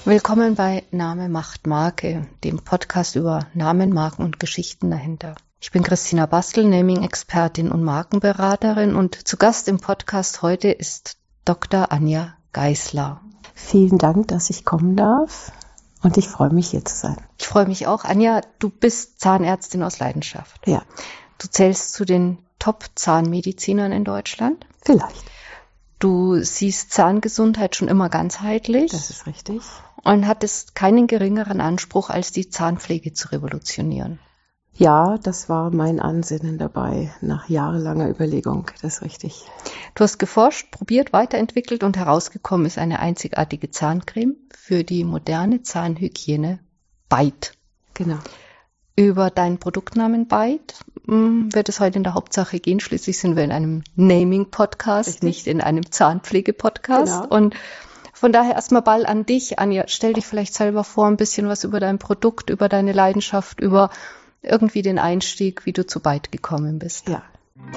Willkommen bei Name macht Marke, dem Podcast über Namen, Marken und Geschichten dahinter. Ich bin Christina Bastel, Naming-Expertin und Markenberaterin und zu Gast im Podcast heute ist Dr. Anja Geisler. Vielen Dank, dass ich kommen darf und ich freue mich, hier zu sein. Ich freue mich auch. Anja, du bist Zahnärztin aus Leidenschaft. Ja. Du zählst zu den Top-Zahnmedizinern in Deutschland. Vielleicht. Du siehst Zahngesundheit schon immer ganzheitlich. Das ist richtig. Und hattest keinen geringeren Anspruch, als die Zahnpflege zu revolutionieren. Ja, das war mein Ansinnen dabei, nach jahrelanger Überlegung. Das ist richtig. Du hast geforscht, probiert, weiterentwickelt und herausgekommen ist eine einzigartige Zahncreme für die moderne Zahnhygiene Bite. Genau. Über deinen Produktnamen Bite wird es heute in der Hauptsache gehen. Schließlich sind wir in einem Naming-Podcast, nicht in einem Zahnpflege-Podcast. Genau. Und von daher erstmal Ball an dich, Anja. Stell dich vielleicht selber vor, ein bisschen was über dein Produkt, über deine Leidenschaft, über irgendwie den Einstieg, wie du zu Bite gekommen bist. Ja.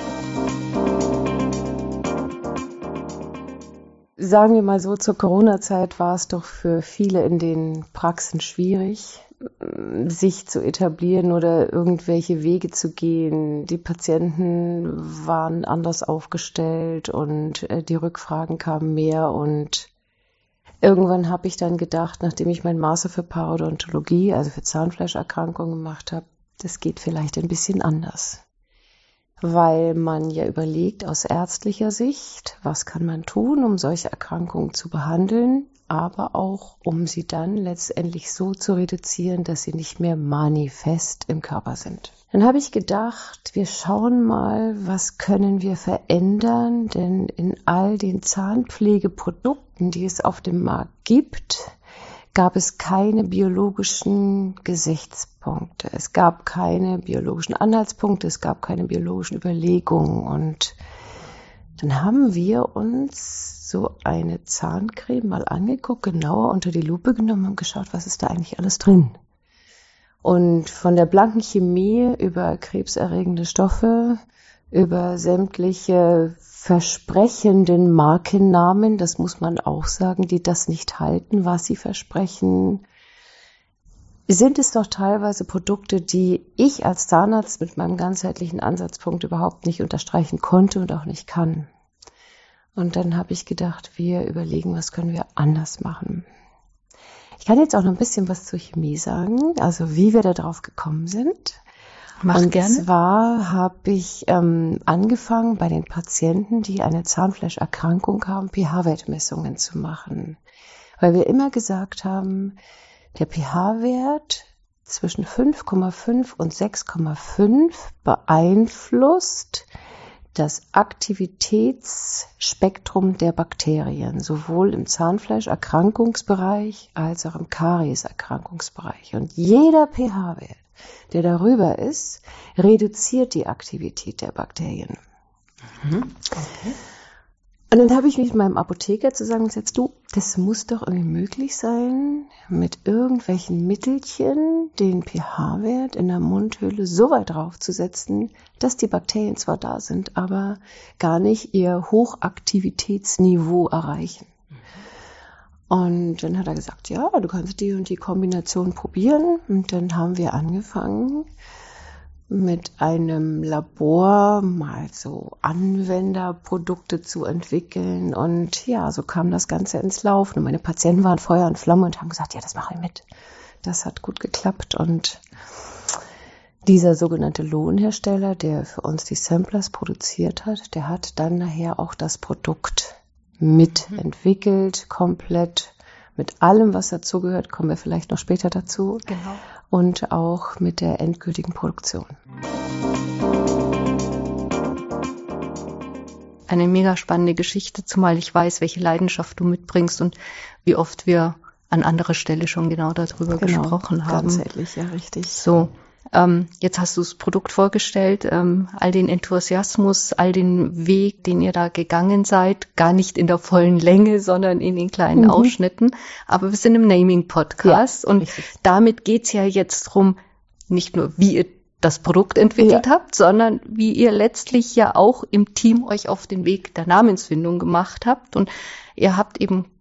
Sagen wir mal so, zur Corona-Zeit war es doch für viele in den Praxen schwierig, sich zu etablieren oder irgendwelche Wege zu gehen. Die Patienten waren anders aufgestellt und die Rückfragen kamen mehr und irgendwann habe ich dann gedacht, nachdem ich mein Master für Parodontologie, also für Zahnfleischerkrankungen gemacht habe, das geht vielleicht ein bisschen anders. Weil man ja überlegt aus ärztlicher Sicht, was kann man tun, um solche Erkrankungen zu behandeln, aber auch um sie dann letztendlich so zu reduzieren, dass sie nicht mehr manifest im Körper sind. Dann habe ich gedacht, wir schauen mal, was können wir verändern, denn in all den Zahnpflegeprodukten, die es auf dem Markt gibt, gab es keine biologischen Gesichtspunkte. Es gab keine biologischen Anhaltspunkte, es gab keine biologischen Überlegungen. Und dann haben wir uns so eine Zahncreme mal angeguckt, genauer unter die Lupe genommen und geschaut, was ist da eigentlich alles drin. Und von der blanken Chemie über krebserregende Stoffe, über sämtliche versprechenden Markennamen, das muss man auch sagen, die das nicht halten, was sie versprechen, sind es doch teilweise Produkte, die ich als Zahnarzt mit meinem ganzheitlichen Ansatzpunkt überhaupt nicht unterstreichen konnte und auch nicht kann. Und dann habe ich gedacht, wir überlegen, was können wir anders machen. Ich kann jetzt auch noch ein bisschen was zur Chemie sagen, also wie wir da drauf gekommen sind. Mach gerne. Und zwar habe ich angefangen, bei den Patienten, die eine Zahnfleischerkrankung haben, pH-Wertmessungen zu machen. Weil wir immer gesagt haben, der pH-Wert zwischen 5,5 und 6,5 beeinflusst das Aktivitätsspektrum der Bakterien, sowohl im Zahnfleischerkrankungsbereich als auch im Karieserkrankungsbereich. Und jeder pH-Wert, der darüber ist, reduziert die Aktivität der Bakterien. Mhm. Okay. Und dann habe ich mich mit meinem Apotheker zusammengesetzt, du, das muss doch irgendwie möglich sein, mit irgendwelchen Mittelchen den pH-Wert in der Mundhöhle so weit draufzusetzen, dass die Bakterien zwar da sind, aber gar nicht ihr Hochaktivitätsniveau erreichen. Und dann hat er gesagt, ja, du kannst die und die Kombination probieren. Und dann haben wir angefangen, mit einem Labor mal so Anwenderprodukte zu entwickeln. Und ja, so kam das Ganze ins Laufen. Und meine Patienten waren Feuer und Flamme und haben gesagt, ja, das mache ich mit. Das hat gut geklappt. Und dieser sogenannte Lohnhersteller, der für uns die Samplers produziert hat, der hat dann nachher auch das Produkt mitentwickelt, komplett mit allem, was dazugehört, kommen wir vielleicht noch später dazu. Genau. Und auch mit der endgültigen Produktion. Eine mega spannende Geschichte, zumal ich weiß, welche Leidenschaft du mitbringst und wie oft wir an anderer Stelle schon genau darüber gesprochen haben. Ganzheitlich, ja, richtig. So, jetzt hast du das Produkt vorgestellt, all den Enthusiasmus, all den Weg, den ihr da gegangen seid, gar nicht in der vollen Länge, sondern in den kleinen Ausschnitten. Aber wir sind im Naming-Podcast und richtig. Damit geht's ja jetzt drum, nicht nur, wie ihr das Produkt entwickelt habt, sondern wie ihr letztlich ja auch im Team euch auf den Weg der Namensfindung gemacht habt. Und ihr habt eben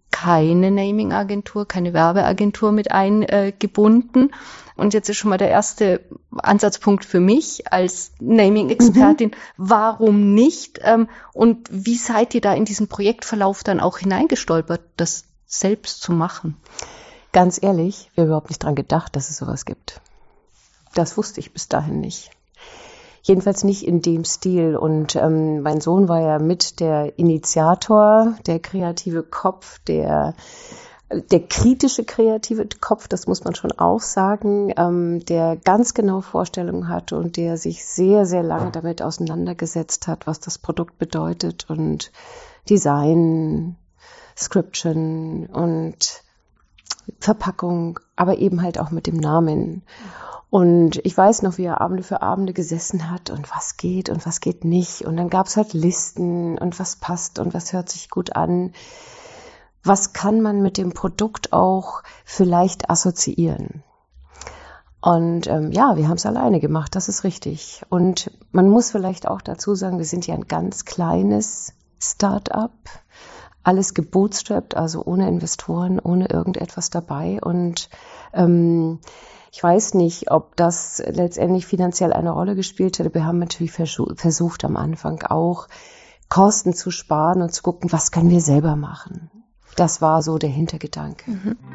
keine Naming-Agentur, keine Werbeagentur mit eingebunden. Und jetzt ist schon mal der erste Ansatzpunkt für mich als Naming-Expertin. Warum nicht? Und wie seid ihr da in diesen Projektverlauf dann auch hineingestolpert, das selbst zu machen? Ganz ehrlich, wir haben überhaupt nicht dran gedacht, dass es sowas gibt. Das wusste ich bis dahin nicht. Jedenfalls nicht in dem Stil. Und mein Sohn war ja mit der Initiator, der kreative Kopf, der kritische kreative Kopf, das muss man schon auch sagen, der ganz genau Vorstellungen hatte und der sich sehr, sehr lange damit auseinandergesetzt hat, was das Produkt bedeutet und Design, Scription und Verpackung, aber eben halt auch mit dem Namen. Und ich weiß noch, wie er Abende für Abende gesessen hat und was geht nicht. Und dann gab es halt Listen und was passt und was hört sich gut an. Was kann man mit dem Produkt auch vielleicht assoziieren? Und ja, wir haben es alleine gemacht, das ist richtig. Und man muss vielleicht auch dazu sagen, wir sind ja ein ganz kleines Start-up. Alles gebootstrapped, also ohne Investoren, ohne irgendetwas dabei. Und ich weiß nicht, ob das letztendlich finanziell eine Rolle gespielt hätte. Wir haben natürlich versucht am Anfang auch, Kosten zu sparen und zu gucken, was können wir selber machen. Das war so der Hintergedanke.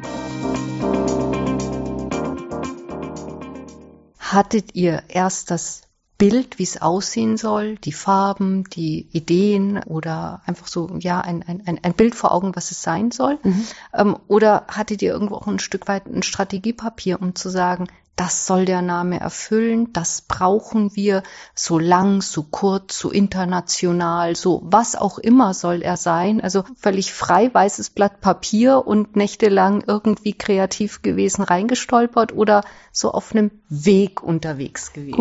Hattet ihr erst das Bild, wie es aussehen soll, die Farben, die Ideen oder einfach so, ja, ein Bild vor Augen, was es sein soll? Oder hattet ihr irgendwo auch ein Stück weit ein Strategiepapier, um zu sagen, das soll der Name erfüllen, das brauchen wir, so lang, so kurz, so international, so was auch immer soll er sein. Also völlig frei, weißes Blatt Papier und nächtelang irgendwie kreativ gewesen, reingestolpert oder so auf einem Weg unterwegs gewesen?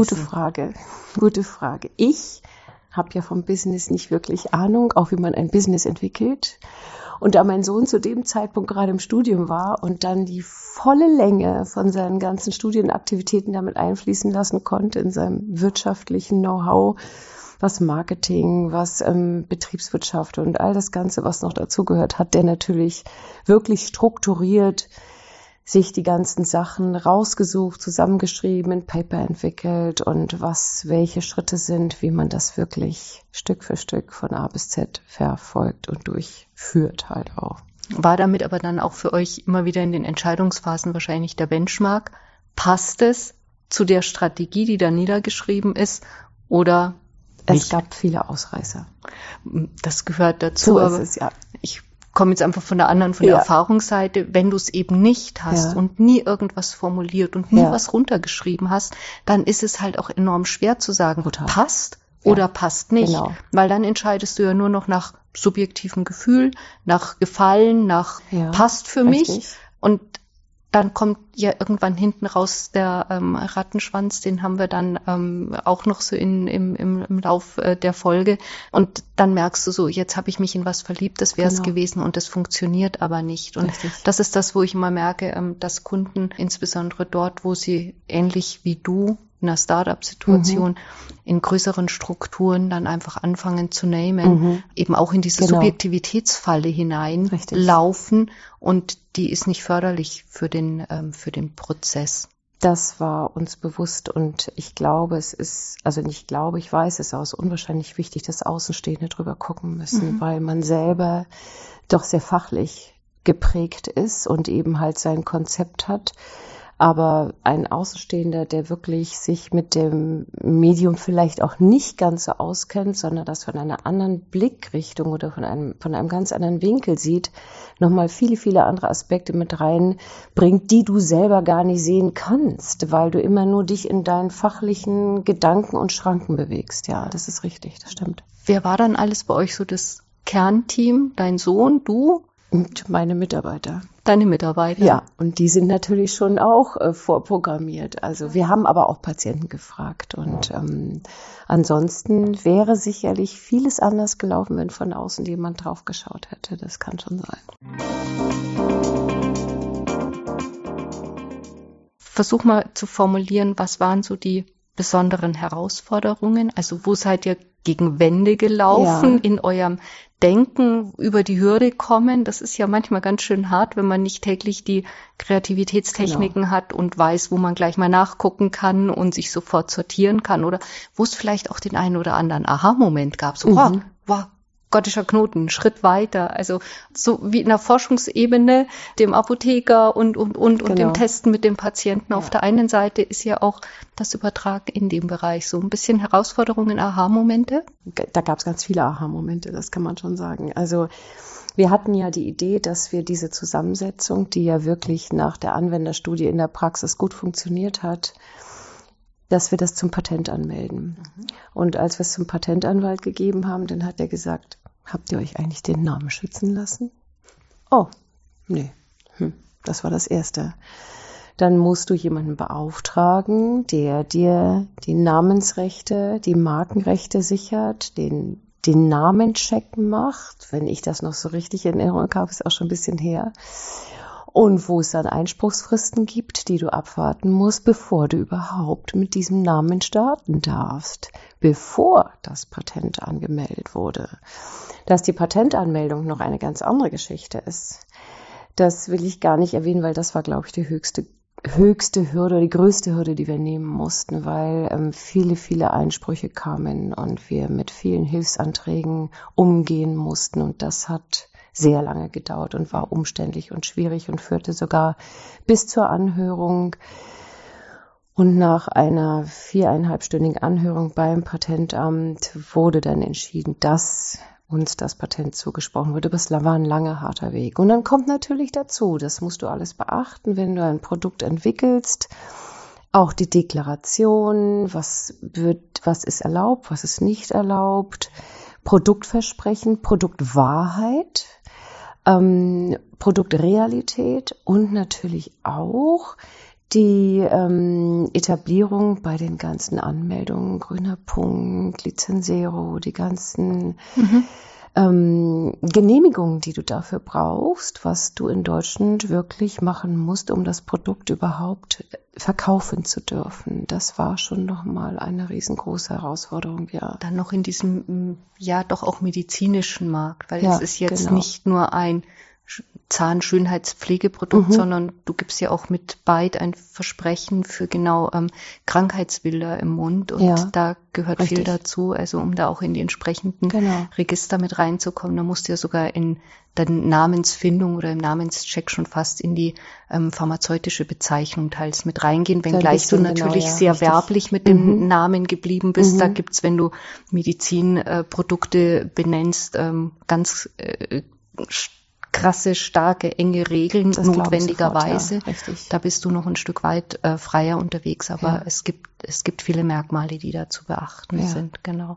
Gute Frage. Ich habe ja vom Business nicht wirklich Ahnung, auch wie man ein Business entwickelt. Und da mein Sohn zu dem Zeitpunkt gerade im Studium war und dann die volle Länge von seinen ganzen Studienaktivitäten damit einfließen lassen konnte in seinem wirtschaftlichen Know-how, was Marketing, was Betriebswirtschaft und all das Ganze, was noch dazugehört, hat der natürlich wirklich strukturiert sich die ganzen Sachen rausgesucht, zusammengeschrieben, ein Paper entwickelt und welche Schritte sind, wie man das wirklich Stück für Stück von A bis Z verfolgt und durchführt halt auch. War damit aber dann auch für euch immer wieder in den Entscheidungsphasen wahrscheinlich der Benchmark? Passt es zu der Strategie, die da niedergeschrieben ist, oder nicht? Es gab viele Ausreißer. Das gehört dazu. So ist es, ja. Ich komme jetzt einfach von der Erfahrungsseite. Wenn du es eben nicht hast und nie irgendwas formuliert und nie was runtergeschrieben hast, dann ist es halt auch enorm schwer zu sagen, passt oder passt nicht. Genau. Weil dann entscheidest du ja nur noch nach subjektivem Gefühl, nach Gefallen, nach passt für mich. Und dann kommt ja irgendwann hinten raus der Rattenschwanz, den haben wir dann auch noch so im Lauf der Folge. Und dann merkst du so, jetzt habe ich mich in was verliebt, das wäre es gewesen und das funktioniert aber nicht. Und das ist das, wo ich immer merke, dass Kunden, insbesondere dort, wo sie ähnlich wie du in einer Startup-Situation in größeren Strukturen dann einfach anfangen zu namen, eben auch in diese Subjektivitätsfalle hineinlaufen und die ist nicht förderlich für den Prozess. Das war uns bewusst und ich glaube, ich weiß, es ist auch unwahrscheinlich wichtig, dass Außenstehende drüber gucken müssen, weil man selber doch sehr fachlich geprägt ist und eben halt sein Konzept hat. Aber ein Außenstehender, der wirklich sich mit dem Medium vielleicht auch nicht ganz so auskennt, sondern das von einer anderen Blickrichtung oder von einem ganz anderen Winkel sieht, nochmal viele, viele andere Aspekte mit reinbringt, die du selber gar nicht sehen kannst, weil du immer nur dich in deinen fachlichen Gedanken und Schranken bewegst. Ja, das ist richtig, das stimmt. Wer war dann alles bei euch so das Kernteam? Dein Sohn, du? Und meine Mitarbeiter. Deine Mitarbeiter? Ja, und die sind natürlich schon auch vorprogrammiert. Also wir haben aber auch Patienten gefragt. Und ansonsten wäre sicherlich vieles anders gelaufen, wenn von außen jemand drauf geschaut hätte. Das kann schon sein. Versuch mal zu formulieren, was waren so die besonderen Herausforderungen? Also wo seid ihr gegen Wände gelaufen in eurem Denken, über die Hürde kommen? Das ist ja manchmal ganz schön hart, wenn man nicht täglich die Kreativitätstechniken hat und weiß, wo man gleich mal nachgucken kann und sich sofort sortieren kann. Oder wo es vielleicht auch den einen oder anderen Aha-Moment gab. So, wow, gottischer Knoten, Schritt weiter. Also so wie in der Forschungsebene, dem Apotheker und dem Testen mit dem Patienten. Auf der einen Seite ist ja auch das Übertragen in dem Bereich so ein bisschen Herausforderungen, Aha-Momente. Da gab es ganz viele Aha-Momente, das kann man schon sagen. Also wir hatten ja die Idee, dass wir diese Zusammensetzung, die ja wirklich nach der Anwenderstudie in der Praxis gut funktioniert hat, dass wir das zum Patent anmelden. Und als wir es zum Patentanwalt gegeben haben, dann hat er gesagt, habt ihr euch eigentlich den Namen schützen lassen? Oh, nee, das war das Erste. Dann musst du jemanden beauftragen, der dir die Namensrechte, die Markenrechte sichert, den Namencheck macht, wenn ich das noch so richtig in Erinnerung habe, ist auch schon ein bisschen her. Und wo es dann Einspruchsfristen gibt, die du abwarten musst, bevor du überhaupt mit diesem Namen starten darfst, bevor das Patent angemeldet wurde. Dass die Patentanmeldung noch eine ganz andere Geschichte ist, das will ich gar nicht erwähnen, weil das war, glaube ich, die höchste Hürde, die größte Hürde, die wir nehmen mussten, weil viele Einsprüche kamen und wir mit vielen Hilfsanträgen umgehen mussten. Und das hat sehr lange gedauert und war umständlich und schwierig und führte sogar bis zur Anhörung. Und nach einer 4,5-stündigen Anhörung beim Patentamt wurde dann entschieden, dass uns das Patent zugesprochen wurde. Das war ein langer, harter Weg. Und dann kommt natürlich dazu, das musst du alles beachten, wenn du ein Produkt entwickelst, auch die Deklaration, was ist erlaubt, was ist nicht erlaubt, Produktversprechen, Produktwahrheit, Produktrealität und natürlich auch die Etablierung bei den ganzen Anmeldungen, grüner Punkt, Lizenzero, die ganzen Genehmigungen, die du dafür brauchst, was du in Deutschland wirklich machen musst, um das Produkt überhaupt verkaufen zu dürfen. Das war schon nochmal eine riesengroße Herausforderung, ja. Dann noch in diesem, ja, doch auch medizinischen Markt, weil es ist jetzt nicht nur ein Zahnschönheitspflegeprodukt, sondern du gibst ja auch mit Bite ein Versprechen für genau Krankheitsbilder im Mund und da gehört viel dazu, also um da auch in die entsprechenden Register mit reinzukommen, da musst du ja sogar in der Namensfindung oder im Namenscheck schon fast in die pharmazeutische Bezeichnung teils mit reingehen, wenngleich du natürlich sehr werblich mit dem Namen geblieben bist. Da gibt's, wenn du Medizinprodukte benennst, ganz krasse, starke, enge Regeln das notwendigerweise. Da bist du noch ein Stück weit freier unterwegs, aber es gibt viele Merkmale, die da zu beachten sind, genau.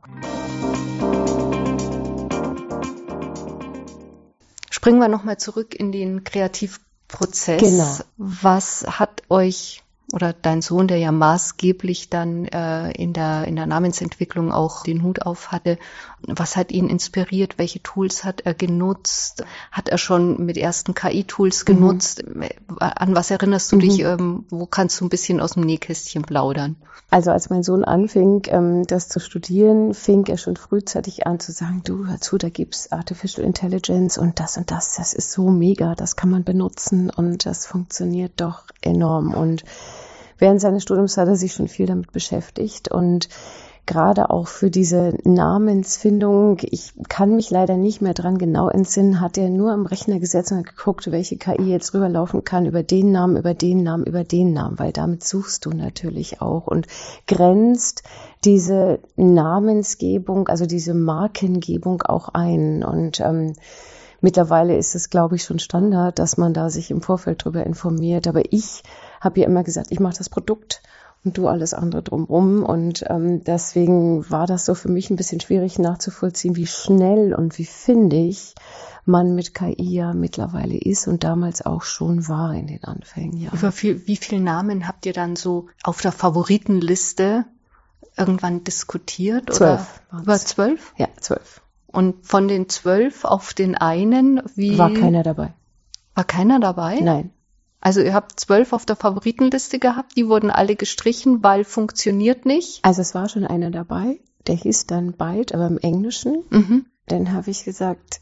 Springen wir nochmal zurück in den Kreativprozess. Genau. Was hat euch oder dein Sohn, der ja maßgeblich dann in der Namensentwicklung auch den Hut auf hatte, was hat ihn inspiriert? Welche Tools hat er genutzt? Hat er schon mit ersten KI-Tools genutzt? An was erinnerst du dich? Wo kannst du ein bisschen aus dem Nähkästchen plaudern? Also als mein Sohn anfing, das zu studieren, fing er schon frühzeitig an zu sagen, du, hör zu, da gibt's Artificial Intelligence und das, das ist so mega, das kann man benutzen und das funktioniert doch enorm. Und während seines Studiums hat er sich schon viel damit beschäftigt und gerade auch für diese Namensfindung, ich kann mich leider nicht mehr dran genau entsinnen, hat er nur am Rechner gesetzt und hat geguckt, welche KI jetzt rüberlaufen kann über den Namen, weil damit suchst du natürlich auch und grenzt diese Namensgebung, also diese Markengebung auch ein und mittlerweile ist es, glaube ich, schon Standard, dass man da sich im Vorfeld drüber informiert, aber ich habe ja immer gesagt, ich mache das Produkt und du alles andere drumherum. Und deswegen war das so für mich ein bisschen schwierig nachzuvollziehen, wie schnell und wie findig man mit KI ja mittlerweile ist und damals auch schon war in den Anfängen. Ja. Wie viele Namen habt ihr dann so auf der Favoritenliste irgendwann diskutiert? 12. Oder? Über 12? Ja, 12. Und von den 12 auf den einen, War keiner dabei. War keiner dabei? Nein. Also ihr habt 12 auf der Favoritenliste gehabt, die wurden alle gestrichen, weil funktioniert nicht. Also es war schon einer dabei, der hieß dann Byte, aber im Englischen. Mhm. Dann habe ich gesagt,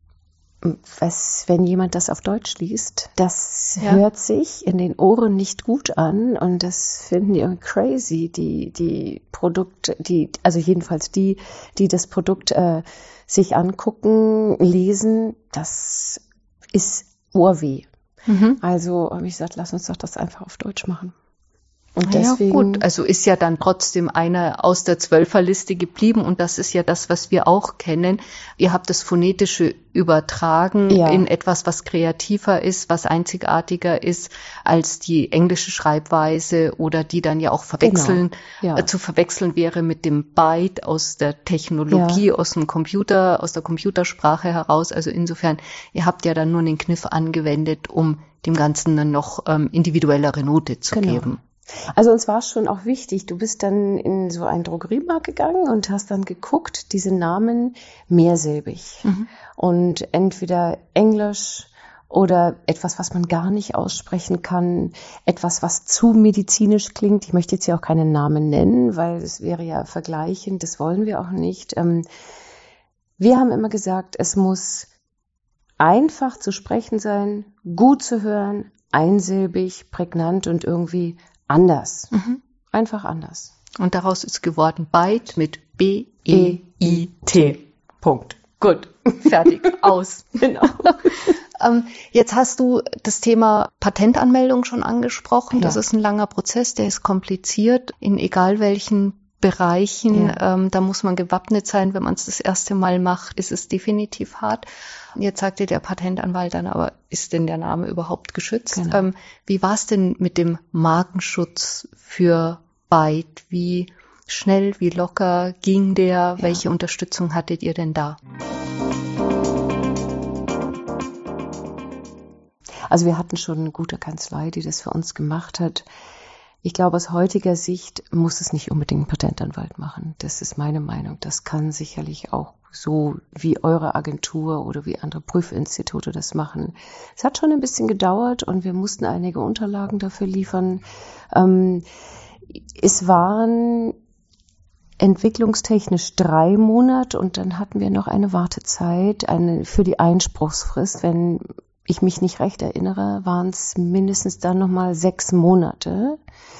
wenn jemand das auf Deutsch liest, das hört sich in den Ohren nicht gut an und das finden die irgendwie crazy, die Produkte, also jedenfalls die das Produkt sich angucken, lesen, das ist Ohrweh. Mhm. Also habe ich gesagt, lass uns doch das einfach auf Deutsch machen. Und Ja, deswegen, gut, also ist ja dann trotzdem einer aus der 12er-Liste geblieben und das ist ja das, was wir auch kennen. Ihr habt das Phonetische übertragen in etwas, was kreativer ist, was einzigartiger ist als die englische Schreibweise oder die dann ja auch zu verwechseln wäre mit dem Byte aus der Technologie, aus dem Computer, aus der Computersprache heraus. Also insofern, ihr habt ja dann nur den Kniff angewendet, um dem Ganzen dann noch individuellere Note zu geben. Also uns war es schon auch wichtig, du bist dann in so einen Drogeriemarkt gegangen und hast dann geguckt, diese Namen mehrsilbig. Mhm. Und entweder Englisch oder etwas, was man gar nicht aussprechen kann, etwas, was zu medizinisch klingt. Ich möchte jetzt hier auch keinen Namen nennen, weil es wäre ja vergleichend, das wollen wir auch nicht. Wir haben immer gesagt, es muss einfach zu sprechen sein, gut zu hören, einsilbig, prägnant und irgendwie anders. Mhm. Einfach anders. Und daraus ist geworden Byte mit B-E-I-T. Punkt. Gut. Fertig. Aus. Genau. Jetzt hast du das Thema Patentanmeldung schon angesprochen. Ja. Das ist ein langer Prozess, der ist kompliziert in egal welchen Bereichen. Ja. Da muss man gewappnet sein. Wenn man es das erste Mal macht, ist es definitiv hart. Jetzt sagte der Patentanwalt dann, aber ist denn der Name überhaupt geschützt? Genau. Wie war es denn mit dem Markenschutz für Byte? Wie schnell, wie locker ging der? Ja. Welche Unterstützung hattet ihr denn da? Also wir hatten schon eine gute Kanzlei, die das für uns gemacht hat. Ich glaube, aus heutiger Sicht muss es nicht unbedingt ein Patentanwalt machen. Das ist meine Meinung. Das kann sicherlich auch so wie eure Agentur oder wie andere Prüfinstitute das machen. Es hat schon ein bisschen gedauert und wir mussten einige Unterlagen dafür liefern. Es waren entwicklungstechnisch 3 Monate und dann hatten wir noch eine Wartezeit für die Einspruchsfrist. Wenn ich mich nicht recht erinnere, waren es mindestens dann nochmal 6 Monate,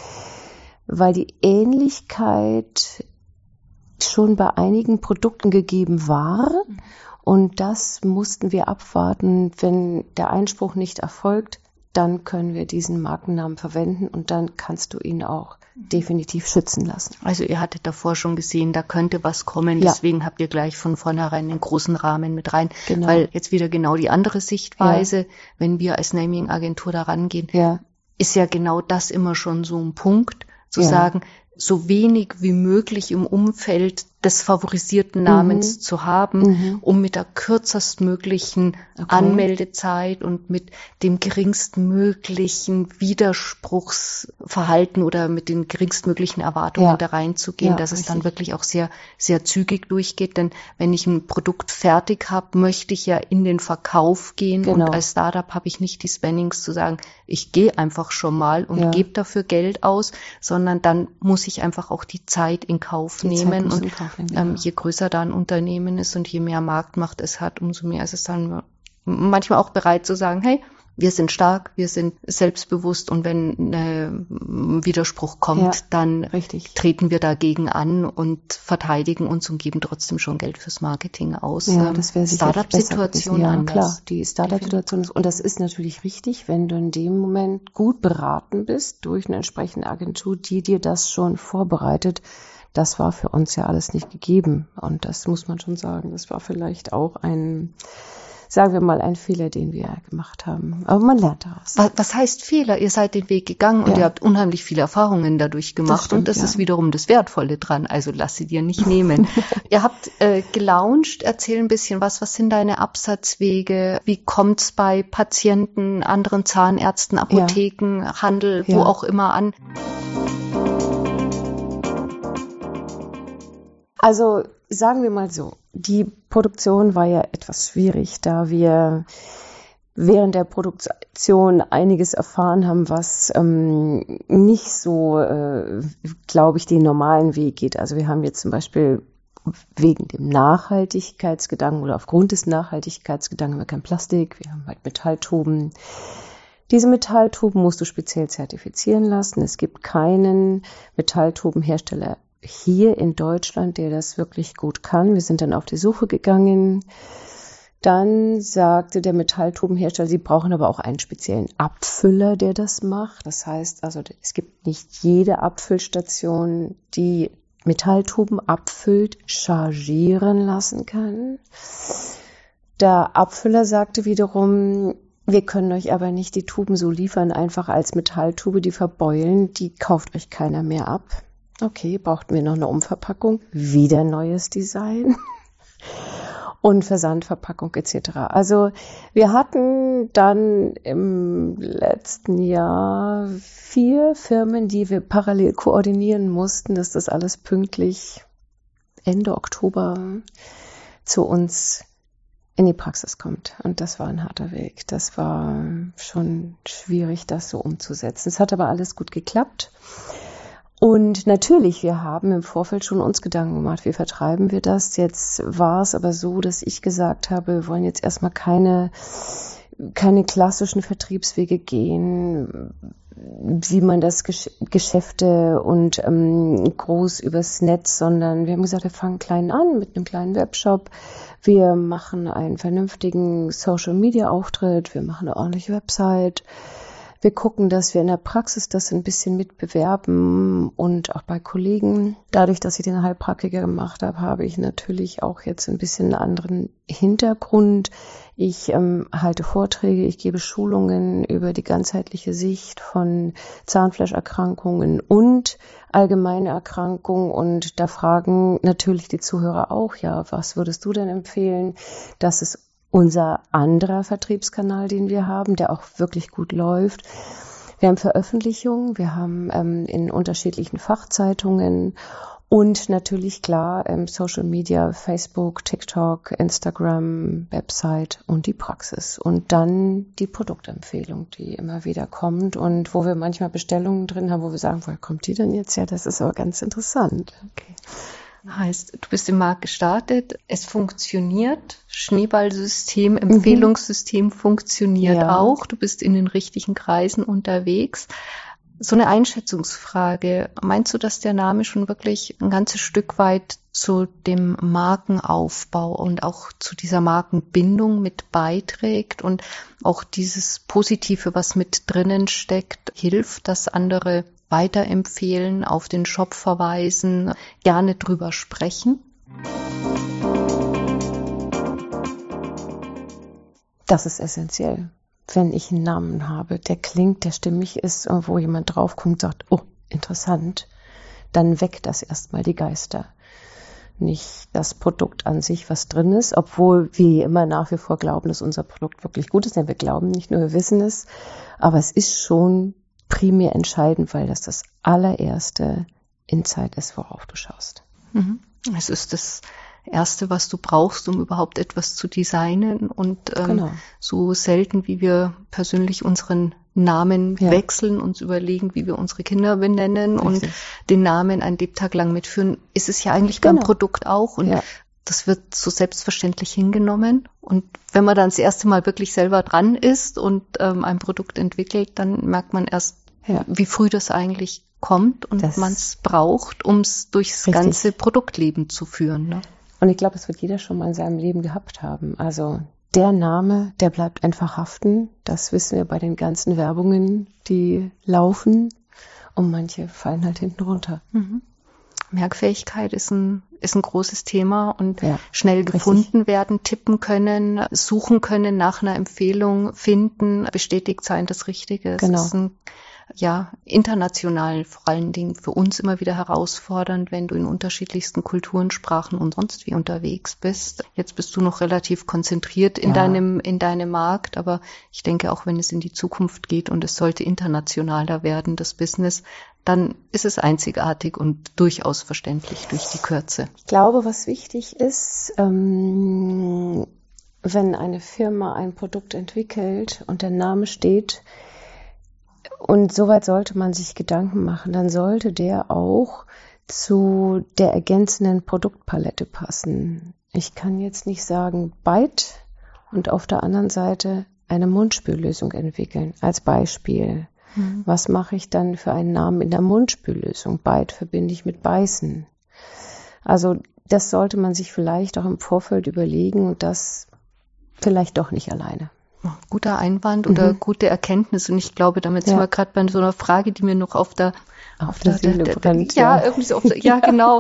weil die Ähnlichkeit schon bei einigen Produkten gegeben war und das mussten wir abwarten. Wenn der Einspruch nicht erfolgt, dann können wir diesen Markennamen verwenden und dann kannst du ihn auch definitiv schützen lassen. Also ihr hattet davor schon gesehen, da könnte was kommen, deswegen habt ihr gleich von vornherein den großen Rahmen mit rein, weil jetzt wieder genau die andere Sichtweise, wenn wir als Naming-Agentur da rangehen, ist ja genau das immer schon so ein Punkt, zu sagen, so wenig wie möglich im Umfeld des favorisierten Namens zu haben, um mit der kürzestmöglichen Anmeldezeit und mit dem geringstmöglichen Widerspruchsverhalten oder mit den geringstmöglichen Erwartungen da reinzugehen, dass es dann wirklich auch sehr, sehr zügig durchgeht. Denn wenn ich ein Produkt fertig habe, möchte ich ja in den Verkauf gehen und als Startup habe ich nicht die Spannings zu sagen, ich gehe einfach schon mal und gebe dafür Geld aus, sondern dann muss ich einfach auch die Zeit in Kauf nehmen und je größer da ein Unternehmen ist und je mehr Marktmacht es hat, umso mehr ist es dann manchmal auch bereit zu sagen, hey, wir sind stark, wir sind selbstbewusst und wenn ein Widerspruch kommt, dann treten wir dagegen an und verteidigen uns und geben trotzdem schon Geld fürs Marketing aus. Ja, das wäre sicher Startup-Situation anders. Klar, die Startup-Situation ist, und das ist natürlich richtig, wenn du in dem Moment gut beraten bist durch eine entsprechende Agentur, die dir das schon vorbereitet. Das war für uns ja alles nicht gegeben und das muss man schon sagen. Das war vielleicht auch ein Fehler, den wir gemacht haben. Aber man lernt daraus. Was heißt Fehler? Ihr seid den Weg gegangen und ihr habt unheimlich viele Erfahrungen dadurch gemacht und das ist wiederum das Wertvolle dran. Also lass sie dir nicht nehmen. Ihr habt gelauncht. Erzähl ein bisschen was sind deine Absatzwege? Wie kommt's bei Patienten, anderen Zahnärzten, Apotheken, Handel, wo auch immer an? Also sagen wir mal so, die Produktion war ja etwas schwierig, da wir während der Produktion einiges erfahren haben, was nicht so, glaube ich, den normalen Weg geht. Also wir haben jetzt zum Beispiel wegen dem Nachhaltigkeitsgedanken oder aufgrund des Nachhaltigkeitsgedanken haben wir kein Plastik, wir haben halt Metalltuben. Diese Metalltuben musst du speziell zertifizieren lassen. Es gibt keinen Metalltubenhersteller hier in Deutschland, der das wirklich gut kann. Wir sind dann auf die Suche gegangen. Dann sagte der Metalltubenhersteller, sie brauchen aber auch einen speziellen Abfüller, der das macht. Das heißt also, es gibt nicht jede Abfüllstation, die Metalltuben abfüllt, chargieren lassen kann. Der Abfüller sagte wiederum, wir können euch aber nicht die Tuben so liefern, einfach als Metalltube, die verbeulen, die kauft euch keiner mehr ab. Okay, brauchten wir noch eine Umverpackung, wieder neues Design. Und Versandverpackung etc. Also wir hatten dann im letzten Jahr 4 Firmen, die wir parallel koordinieren mussten, dass das alles pünktlich Ende Oktober zu uns in die Praxis kommt. Und das war ein harter Weg. Das war schon schwierig, das so umzusetzen. Es hat aber alles gut geklappt. Und natürlich, wir haben im Vorfeld schon uns Gedanken gemacht, wie vertreiben wir das? Jetzt war es aber so, dass ich gesagt habe, wir wollen jetzt erstmal keine klassischen Vertriebswege gehen, wie man das Geschäfte und groß übers Netz, sondern wir haben gesagt, wir fangen klein an mit einem kleinen Webshop. Wir machen einen vernünftigen Social-Media-Auftritt, wir machen eine ordentliche Website. Wir gucken, dass wir in der Praxis das ein bisschen mitbewerben und auch bei Kollegen. Dadurch, dass ich den Heilpraktiker gemacht habe, habe ich natürlich auch jetzt ein bisschen einen anderen Hintergrund. Ich halte Vorträge, ich gebe Schulungen über die ganzheitliche Sicht von Zahnfleischerkrankungen und allgemeine Erkrankungen. Und da fragen natürlich die Zuhörer auch, ja, was würdest du denn empfehlen? Das ist unser anderer Vertriebskanal, den wir haben, der auch wirklich gut läuft. Wir haben Veröffentlichungen, wir haben in unterschiedlichen Fachzeitungen und natürlich klar Social Media, Facebook, TikTok, Instagram, Website und die Praxis. Und dann die Produktempfehlung, die immer wieder kommt und wo wir manchmal Bestellungen drin haben, wo wir sagen, woher kommt die denn jetzt her? Das ist aber ganz interessant. Okay. Heißt, du bist im Markt gestartet, es funktioniert, Schneeballsystem, Empfehlungssystem funktioniert auch, du bist in den richtigen Kreisen unterwegs. So eine Einschätzungsfrage, meinst du, dass der Name schon wirklich ein ganzes Stück weit zu dem Markenaufbau und auch zu dieser Markenbindung mit beiträgt und auch dieses Positive, was mit drinnen steckt, hilft, dass andere weiterempfehlen, auf den Shop verweisen, gerne drüber sprechen? Das ist essentiell. Wenn ich einen Namen habe, der klingt, der stimmig ist und wo jemand draufkommt und sagt, oh, interessant, dann weckt das erstmal die Geister. Nicht das Produkt an sich, was drin ist, obwohl wir immer nach wie vor glauben, dass unser Produkt wirklich gut ist. Denn wir glauben nicht nur, wir wissen es, aber es ist schon primär entscheidend, weil das allererste Insight ist, worauf du schaust. Es ist das Erste, was du brauchst, um überhaupt etwas zu designen und so selten, wie wir persönlich unseren Namen wechseln, uns überlegen, wie wir unsere Kinder benennen und den Namen ein Lebtag lang mitführen, ist es ja eigentlich beim Produkt auch und das wird so selbstverständlich hingenommen. Und wenn man dann das erste Mal wirklich selber dran ist und ein Produkt entwickelt, dann merkt man erst, wie früh das eigentlich kommt und man es braucht, um es durchs ganze Produktleben zu führen. Ne? Und ich glaube, das wird jeder schon mal in seinem Leben gehabt haben. Also der Name, der bleibt einfach haften. Das wissen wir bei den ganzen Werbungen, die laufen. Und manche fallen halt hinten runter. Merkfähigkeit ist ein großes Thema und schnell gefunden werden, tippen können, suchen können, nach einer Empfehlung finden, bestätigt sein, das Richtige. Genau. Es ist ein international vor allen Dingen für uns immer wieder herausfordernd, wenn du in unterschiedlichsten Kulturen, Sprachen und sonst wie unterwegs bist. Jetzt bist du noch relativ konzentriert in deinem Markt, aber ich denke auch, wenn es in die Zukunft geht und es sollte internationaler werden, das Business, dann ist es einzigartig und durchaus verständlich durch die Kürze. Ich glaube, was wichtig ist, wenn eine Firma ein Produkt entwickelt und der Name steht, und soweit sollte man sich Gedanken machen, dann sollte der auch zu der ergänzenden Produktpalette passen. Ich kann jetzt nicht sagen Byte und auf der anderen Seite eine Mundspüllösung entwickeln. Als Beispiel. Was mache ich dann für einen Namen in der Mundspüllösung? Byte verbinde ich mit Beißen. Also das sollte man sich vielleicht auch im Vorfeld überlegen und das vielleicht doch nicht alleine. Guter Einwand oder gute Erkenntnis. Und ich glaube, damit sind wir gerade bei so einer Frage, die mir noch auf der Seele brennt. Irgendwie so genau.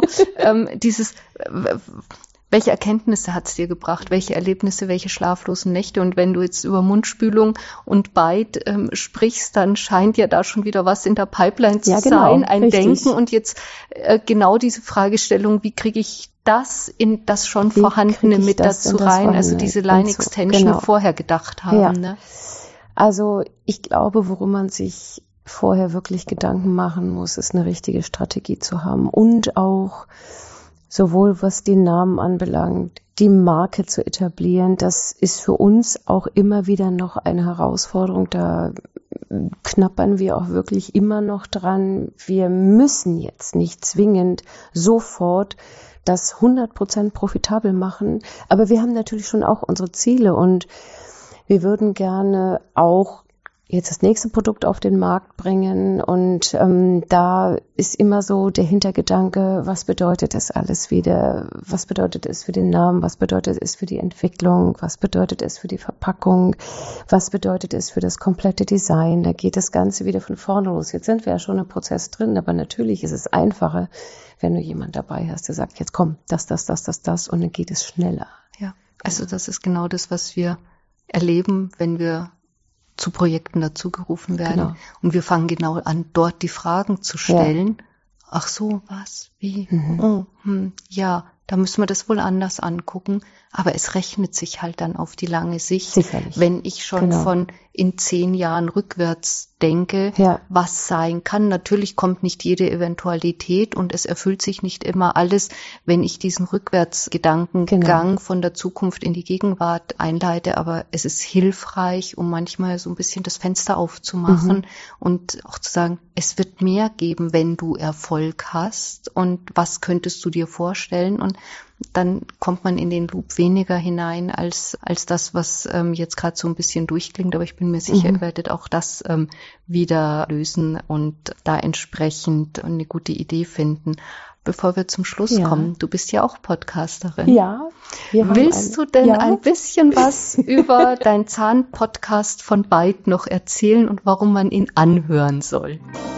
Welche Erkenntnisse hat es dir gebracht? Welche Erlebnisse, welche schlaflosen Nächte? Und wenn du jetzt über Mundspülung und Byte sprichst, dann scheint ja da schon wieder was in der Pipeline zu sein, ein richtig. Denken. Und jetzt genau diese Fragestellung, wie kriege ich das in das schon Vorhandene mit dazu rein? Also diese Line-Extension vorher gedacht haben. Ja. Ne? Also ich glaube, worum man sich vorher wirklich Gedanken machen muss, ist eine richtige Strategie zu haben und auch sowohl was den Namen anbelangt, die Marke zu etablieren. Das ist für uns auch immer wieder noch eine Herausforderung. Da knappern wir auch wirklich immer noch dran. Wir müssen jetzt nicht zwingend sofort das 100% profitabel machen, aber wir haben natürlich schon auch unsere Ziele und wir würden gerne auch jetzt das nächste Produkt auf den Markt bringen und da ist immer so der Hintergedanke, was bedeutet das alles wieder, was bedeutet es für den Namen, was bedeutet es für die Entwicklung, was bedeutet es für die Verpackung, was bedeutet es für das komplette Design, da geht das Ganze wieder von vorne los. Jetzt sind wir ja schon im Prozess drin, aber natürlich ist es einfacher, wenn du jemanden dabei hast, der sagt, jetzt komm, das und dann geht es schneller. Ja, also das ist genau das, was wir erleben, wenn wir zu Projekten dazugerufen werden. Genau. Und wir fangen genau an, dort die Fragen zu stellen. Ja. Ach so, was? Wie? Ja, da müssen wir das wohl anders angucken. Aber es rechnet sich halt dann auf die lange Sicht. Sicherlich. Wenn ich schon von in 10 Jahren rückwärts denke, was sein kann. Natürlich kommt nicht jede Eventualität und es erfüllt sich nicht immer alles, wenn ich diesen Rückwärtsgedankengang von der Zukunft in die Gegenwart einleite. Aber es ist hilfreich, um manchmal so ein bisschen das Fenster aufzumachen und auch zu sagen, es wird mehr geben, wenn du Erfolg hast. Und was könntest du dir vorstellen? Und dann kommt man in den Loop weniger hinein als das, was jetzt gerade so ein bisschen durchklingt. Aber ich bin mir sicher, ihr werdet auch das wieder lösen und da entsprechend eine gute Idee finden. Bevor wir zum Schluss kommen, du bist ja auch Podcasterin. Ja. Willst du denn ein bisschen was über deinen Zahn-Podcast von Byte noch erzählen und warum man ihn anhören soll?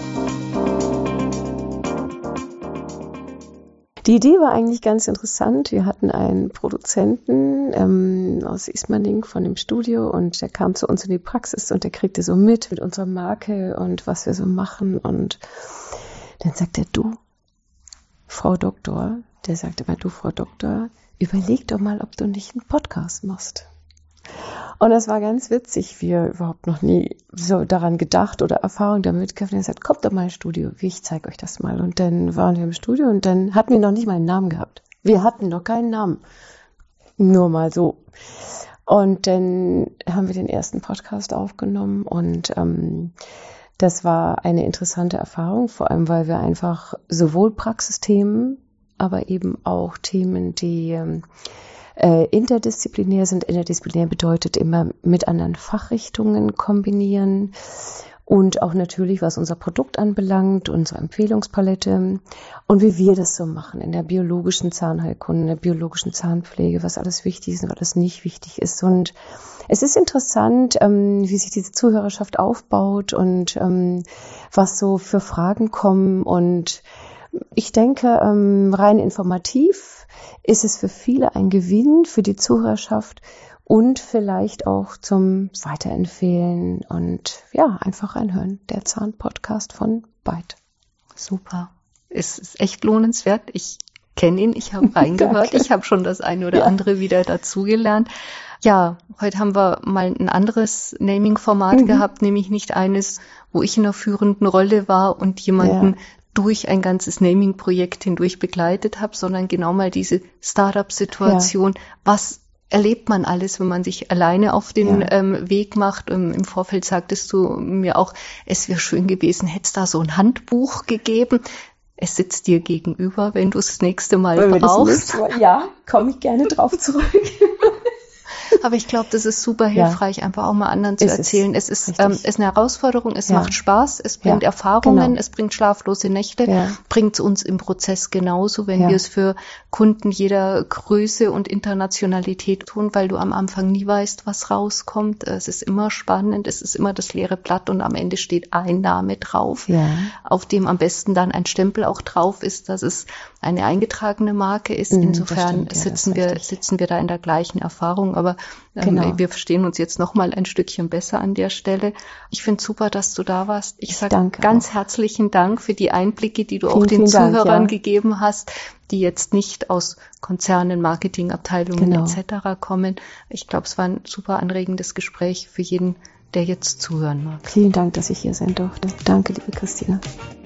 Die Idee war eigentlich ganz interessant. Wir hatten einen Produzenten aus Ismaning von dem Studio und der kam zu uns in die Praxis und der kriegte so mit unserer Marke und was wir so machen. Und dann sagt er, du, Frau Doktor, überleg doch mal, ob du nicht einen Podcast machst. Und das war ganz witzig, wir überhaupt noch nie so daran gedacht oder Erfahrung damit gehabt. Und er hat gesagt, kommt doch mal ins Studio, ich zeige euch das mal. Und dann waren wir im Studio und dann hatten wir noch nicht mal einen Namen gehabt. Wir hatten noch keinen Namen. Nur mal so. Und dann haben wir den ersten Podcast aufgenommen und das war eine interessante Erfahrung, vor allem weil wir einfach sowohl Praxisthemen, aber eben auch Themen, die interdisziplinär sind. Interdisziplinär bedeutet immer mit anderen Fachrichtungen kombinieren und auch natürlich, was unser Produkt anbelangt, unsere Empfehlungspalette und wie wir das so machen in der biologischen Zahnheilkunde, in der biologischen Zahnpflege, was alles wichtig ist und was alles nicht wichtig ist. Und es ist interessant, wie sich diese Zuhörerschaft aufbaut und was so für Fragen kommen. Und ich denke, rein informativ ist es für viele ein Gewinn für die Zuhörerschaft und vielleicht auch zum Weiterempfehlen und einfach reinhören. Der Zahn-Podcast von Byte. Super. Es ist echt lohnenswert. Ich kenne ihn, ich habe reingehört, ich habe schon das eine oder andere wieder dazugelernt. Ja, heute haben wir mal ein anderes Naming-Format gehabt, nämlich nicht eines, wo ich in einer führenden Rolle war und jemanden durch ein ganzes Naming-Projekt hindurch begleitet habe, sondern genau mal diese Startup-Situation. Was erlebt man alles, wenn man sich alleine auf den Weg macht. Im Vorfeld sagtest du mir auch, es wäre schön gewesen, hätte es da so ein Handbuch gegeben. Es sitzt dir gegenüber, wenn du es das nächste Mal brauchst. Ja, komme ich gerne drauf zurück. Aber ich glaube, das ist super hilfreich, einfach auch mal anderen zu erzählen. Es ist eine Herausforderung, es macht Spaß, es bringt Erfahrungen, es bringt schlaflose Nächte, bringt es uns im Prozess genauso, wenn wir es für Kunden jeder Größe und Internationalität tun, weil du am Anfang nie weißt, was rauskommt. Es ist immer spannend, es ist immer das leere Blatt und am Ende steht ein Name drauf, auf dem am besten dann ein Stempel auch drauf ist, dass es eine eingetragene Marke ist. Insofern sitzen wir da in der gleichen Erfahrung, aber wir verstehen uns jetzt noch mal ein Stückchen besser an der Stelle. Ich finde super, dass du da warst. Ich sage ganz herzlichen Dank für die Einblicke, die du auch den Zuhörern gegeben hast, die jetzt nicht aus Konzernen, Marketingabteilungen etc. kommen. Ich glaube, es war ein super anregendes Gespräch für jeden, der jetzt zuhören mag. Vielen Dank, dass ich hier sein durfte. Danke, liebe Christina.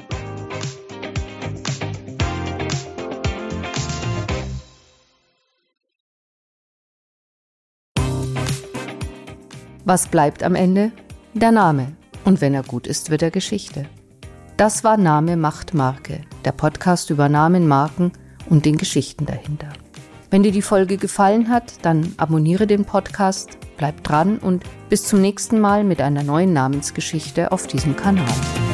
Was bleibt am Ende? Der Name. Und wenn er gut ist, wird er Geschichte. Das war Name macht Marke, der Podcast über Namen, Marken und den Geschichten dahinter. Wenn dir die Folge gefallen hat, dann abonniere den Podcast, bleib dran und bis zum nächsten Mal mit einer neuen Namensgeschichte auf diesem Kanal.